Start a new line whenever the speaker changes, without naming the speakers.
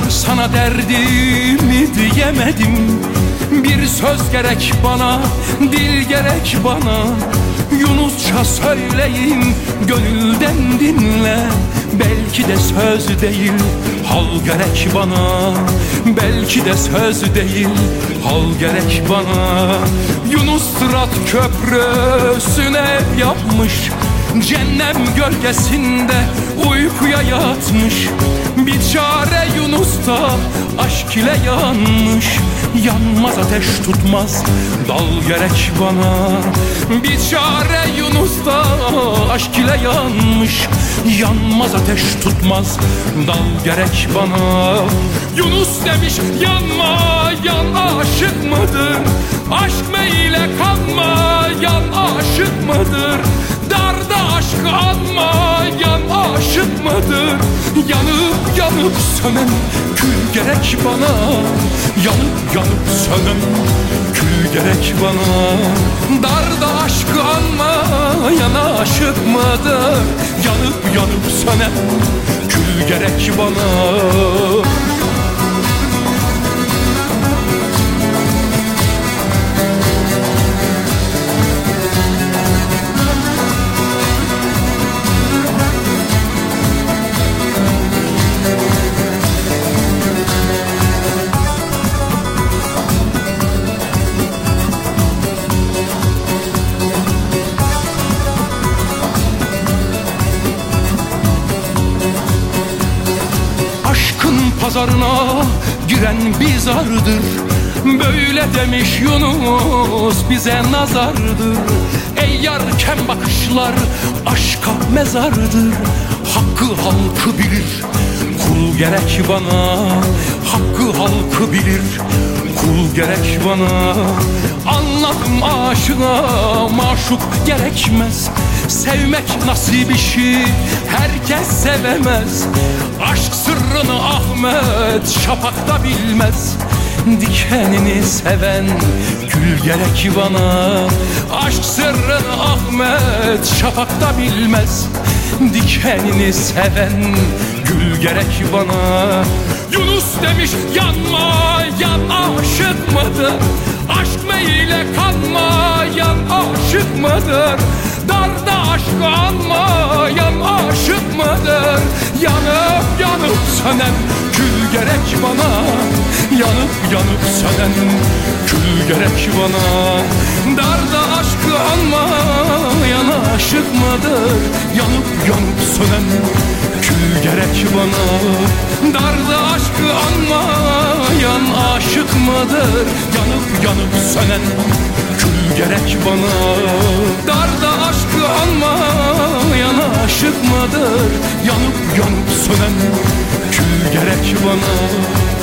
sana derdimi diyemedim. Bir söz gerek bana, dil gerek bana. Yunusça söyleyeyim, gönülden dinle. Belki de söz değil, hal gerek bana. Belki de söz değil, hal gerek bana. Yunus Sırat Köprüsü'ne ev yapmış, cehennem gölgesinde uykuya yatmış. Biçare Yunus da aşk ile yanmış. Yanmaz ateş tutmaz dal gerek bana. Biçare Yunus da aşk ile yanmış. Yanmaz ateş tutmaz dal gerek bana. Yunus demiş yanma yan aşık mıdır? Aşk meyle kanma yan aşık mıdır? Darda aşkı anma yan aşık mıdır? Yanıp yanıp sönen kül gerek bana. Yanıp yanıp sönen kül gerek bana. Darda aşkı anma yan aşık mıdır? Yanıp yanıp sönen kül gerek bana. Pazarına giren bizardır. Böyle demiş Yunus bize nazardır. Ey yarken bakışlar aşka mezardır. Hakkı halkı bilir, kul gerek bana. Hakkı halkı bilir, kul gerek bana. Anladım aşığa maşuk gerekmez. Sevmek nasip işi, herkes sevemez. Aşk sırrını Ahmet Şafak'ta bilmez. Dikenini seven gül gerek bana. Aşk sırrını Ahmet Şafak'ta bilmez. Dikenini seven gül gerek bana. Yunus demiş yanma yan aşık mıdır? Aşk meyle kanma yan aşık mıdır? Darda aşkı anma yan aşık mıdır? Yanıp yanıp sönen kül gerek bana. Yanıp yanıp sönen kül gerek bana. Darda aşkı anma yan aşık mıdır? Yanıp yanıp sönen kül gerek bana. Darda aşkı anma yan aşık mıdır? Yanıp yanıp sönen kül gerek bana. Darda aşkı anma yan aşık mıdır? Yanıp yanıp sönen kül gerek bana.